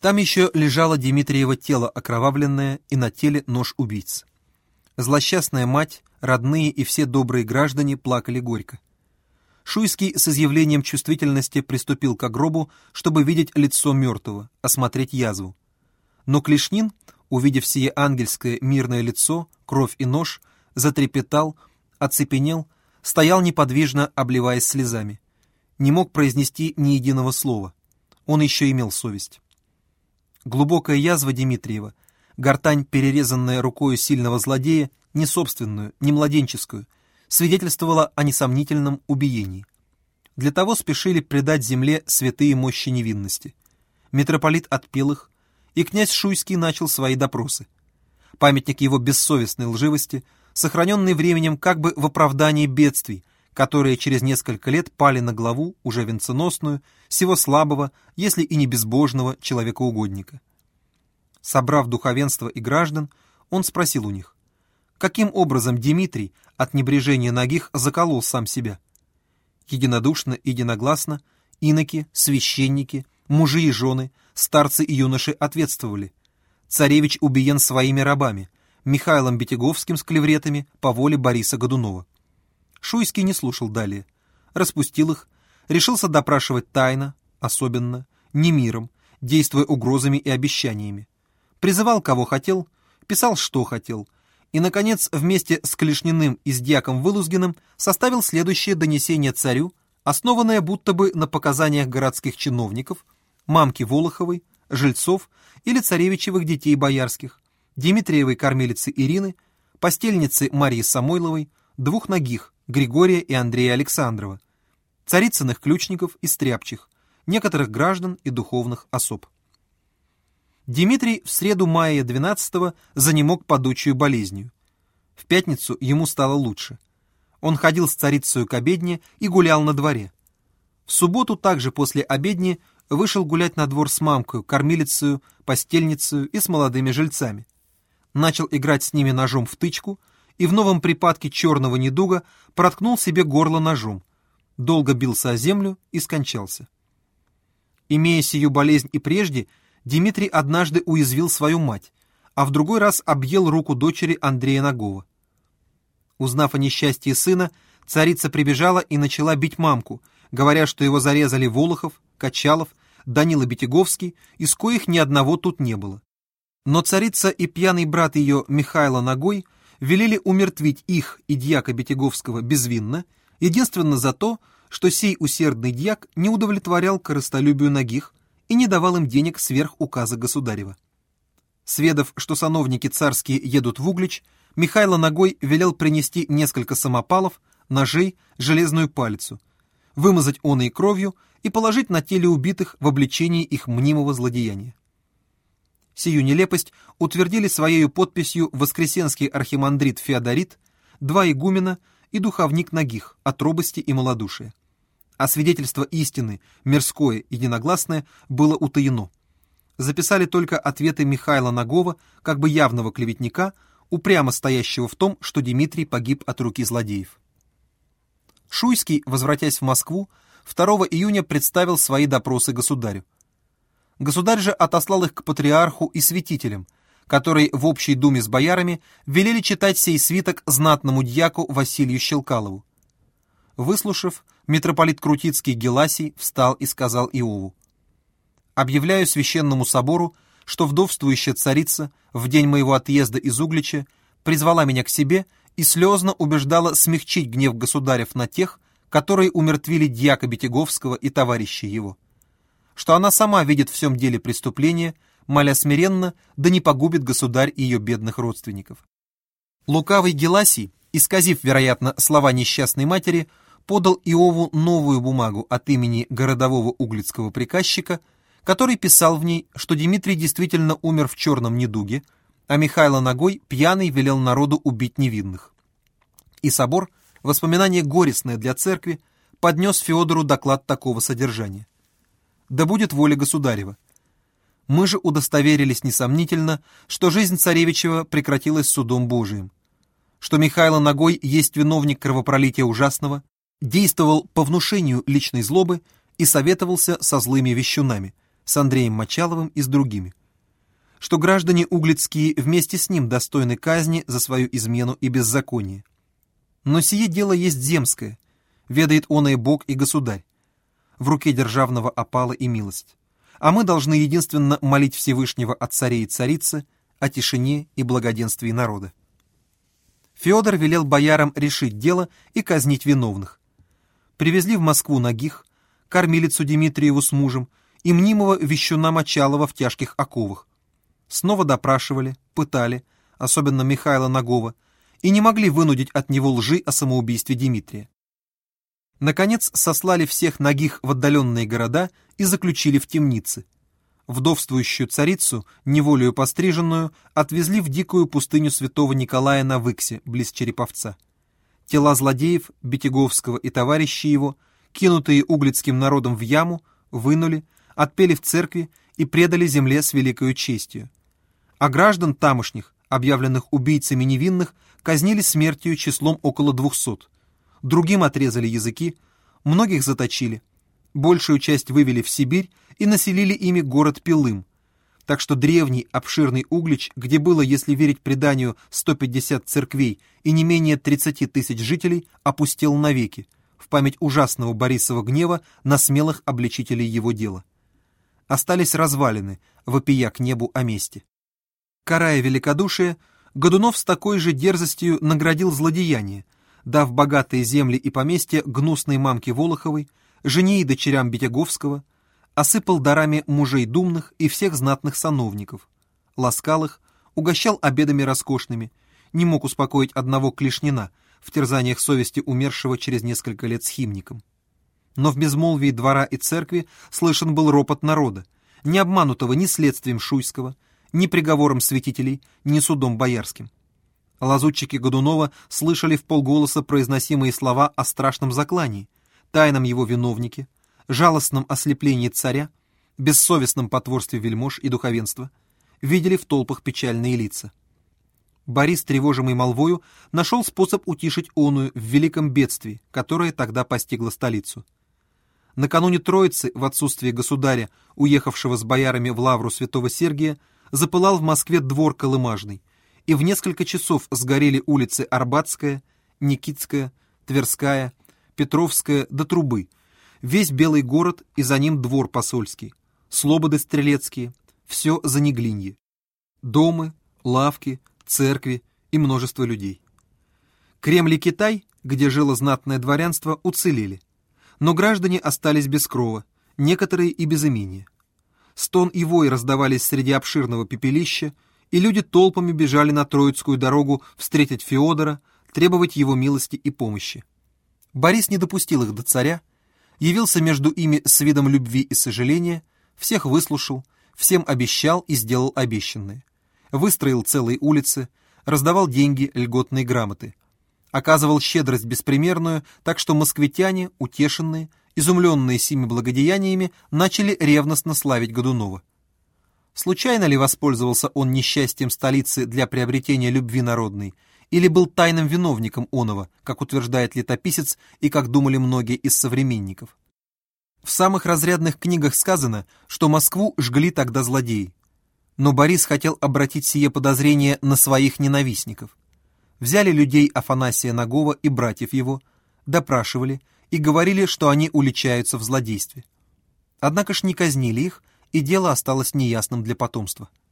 Там еще лежало Дмитриево тело окровавленное и на теле нож убийц. Злосчастная мать, родные и все добрые граждане плакали горько. Шуйский с изъявлением чувствительности приступил к гробу, чтобы видеть лицо мертвого, осмотреть язву. Но Клешнин, увидев сие ангельское мирное лицо, кровь и нож, затрепетал, оцепенел, стоял неподвижно, обливаясь слезами. Не мог произнести ни единого слова. Он еще имел совесть. Глубокая язва Дмитриева, гортань, перерезанная рукою сильного злодея, не собственную, не младенческую, свидетельствовала о несомнительном убиении. Для того спешили предать земле святые мощи невинности. Митрополит отпел их, и князь Шуйский начал свои допросы. Памятник его бессовестной лживости, сохраненный временем как бы в оправдании бедствий, которые через несколько лет пали на главу, уже венценосную, сего слабого, если и не безбожного человекоугодника. Собрав духовенство и граждан, он спросил у них, каким образом Дмитрий от небрежения нагих заколол сам себя. Единодушно и единогласно иноки, священники, мужи и жены, старцы и юноши ответствовали: царевич убиен своими рабами, Михаилом Битяговским с клевретами по воле Бориса Годунова. Шуйский не слушал далее, распустил их, решился допрашивать тайно, особенно, не миром, действуя угрозами и обещаниями. Призывал кого хотел, писал что хотел, и, наконец, вместе с Клешниным и с дьяком Вылузгиным составил следующее донесение царю, основанное будто бы на показаниях городских чиновников, мамки Волоховой, жильцов или царевичевых детей боярских, Дмитриевой кормилицы Ирины, постельницы Марии Самойловой, двух нагих, Григория и Андрея Александрова, царицыных ключников и стряпчих, некоторых граждан и духовных особ. Дмитрий в среду мая 12-го занемог падучую болезнью. В пятницу ему стало лучше. Он ходил с царицею к обедне и гулял на дворе. В субботу также после обедни вышел гулять на двор с мамкою, кормилицею, постельницею и с молодыми жильцами. Начал играть с ними ножом в тычку и в новом припадке черного недуга проткнул себе горло ножом, долго бился о землю и скончался. Имея сию болезнь и прежде, Дмитрий однажды уязвил свою мать, а в другой раз объел руку дочери Андрея Нагова. Узнав о несчастье сына, царица прибежала и начала бить мамку, говоря, что его зарезали Волохов, Качалов, Данила Битяговский, из коих ни одного тут не было. Но царица и пьяный брат ее Михайло Нагой велели умертвить их и дьяка Битяговского безвинно, единственно за то, что сей усердный дьяк не удовлетворял корыстолюбию нагих и не давал им денег сверх указа государева. Сведав, что сановники царские едут в Углич, Михайло Нагой велел принести несколько самопалов, ножей, железную палицу, вымазать оной кровью и положить на теле убитых в обличении их мнимого злодеяния. Сию нелепость утвердили своею подписью воскресенский архимандрит Феодорит, два игумена и духовник нагих от робости и малодушия. А свидетельство истины, мирское и единогласное, было утаено. Записали только ответы Михайла Нагова, как бы явного клеветника, упрямо стоящего в том, что Дмитрий погиб от руки злодеев. Шуйский, возвратясь в Москву, 2 июня представил свои допросы государю. Государь же отослал их к патриарху и святителям, которые в общей думе с боярами велели читать сей свиток знатному дьяку Василию Щелкалову. Выслушав, митрополит Крутицкий Геласий встал и сказал Иову: «Объявляю священному собору, что вдовствующая царица в день моего отъезда из Углича призвала меня к себе и слезно убеждала смягчить гнев государев на тех, которые умертвили дьяка Битяговского и товарищей его, что она сама видит в всем деле преступление, моля смиренно, да не погубит государь и ее бедных родственников». Лукавый Геласий, исказив, вероятно, слова несчастной матери, подал Иову новую бумагу от имени городового углицкого приказчика, который писал в ней, что Дмитрий действительно умер в черном недуге, а Михайло Нагой пьяный велел народу убить невинных. И собор, воспоминание горестное для церкви, поднес Феодору доклад такого содержания: «Да будет воля государева. Мы же удостоверились несомнительно, что жизнь царевичева прекратилась судом Божиим, что Михайло Нагой есть виновник кровопролития ужасного, действовал по внушению личной злобы и советовался со злыми вещунами, с Андреем Мочаловым и с другими, что граждане углицкие вместе с ним достойны казни за свою измену и беззаконие. Но сие дело есть земское, ведает оно и Бог, и Государь, в руке державного опала и милость, а мы должны единственно молить Всевышнего от царей и царицы о тишине и благоденствии народа. Феодор велел боярам решить дело и казнить виновных. Привезли в Москву нагих, кормилицу Дмитриеву с мужем и мнимого вещуна Мочалова в тяжких оковах. Снова допрашивали, пытали, особенно Михаила Нагова, и не могли вынудить от него лжи о самоубийстве Дмитрия. Наконец сослали всех нагих в отдаленные города и заключили в темницы. Вдовствующую царицу, неволею постриженную, отвезли в дикую пустыню святого Николая на Выксе, близ Череповца. Тела злодеев, Бетяговского и товарищей его, кинутые углицким народом в яму, вынули, отпели в церкви и предали земле с великою честью. А граждан тамошних, объявленных убийцами невинных, казнили смертью числом около 200. Другим отрезали языки, многих заточили, большую часть вывели в Сибирь и населили ими город Пилым, так что древний обширный Углич, где было, если верить преданию, 150 церквей и не менее 30 тысяч жителей, опустел навеки, в память ужасного Борисова гнева на смелых обличителей его дела. Остались развалины, вопия к небу о мести. Карая великодушие, Годунов с такой же дерзостью наградил злодеяние, дав богатые земли и поместья гнусной мамке Волоховой, жене и дочерям Бетяговского, осыпал дарами мужей думных и всех знатных сановников, ласкал их, угощал обедами роскошными, не мог успокоить одного Клешнина в терзаниях совести умершего через несколько лет схимником. Но в безмолвии двора и церкви слышен был ропот народа, не обманутого ни следствием Шуйского, ни приговором святителей, ни судом боярским. Лазутчики Годунова слышали вполголоса произносимые слова о страшном заклании, тайном его виновнике, жалостном ослеплении царя, бессовестном потворстве вельмож и духовенства, видели в толпах печальные лица. Борис, тревожимый молвою, нашел способ утишить оную в великом бедствии, которое тогда постигло столицу. Накануне Троицы, в отсутствие государя, уехавшего с боярами в лавру святого Сергия, запылал в Москве двор Колымажный, и в несколько часов сгорели улицы Арбатская, Никитская, Тверская, Петровская до Трубы, весь Белый город и за ним двор посольский, слободы стрелецкие, все за Неглинье. Домы, лавки, церкви и множество людей. Кремль и Китай, где жило знатное дворянство, уцелели, но граждане остались без крова, некоторые и без имения. Стон и вой раздавались среди обширного пепелища, и люди толпами бежали на Троицкую дорогу встретить Феодора, требовать его милости и помощи. Борис не допустил их до царя, явился между ими с видом любви и сожаления, всех выслушал, всем обещал и сделал обещанное. Выстроил целые улицы, раздавал деньги, льготные грамоты. Оказывал щедрость беспримерную, так что москвитяне, утешенные, изумленные сими благодеяниями, начали ревностно славить Годунова. Случайно ли воспользовался он несчастьем столицы для приобретения любви народной, или был тайным виновником оного, как утверждает летописец и как думали многие из современников? В самых разрядных книгах сказано, что Москву жгли тогда злодеи. Но Борис хотел обратить сие подозрение на своих ненавистников. Взяли людей Афанасия Нагова и братьев его, допрашивали и говорили, что они уличаются в злодействе. Однако ж не казнили их, и дело осталось неясным для потомства.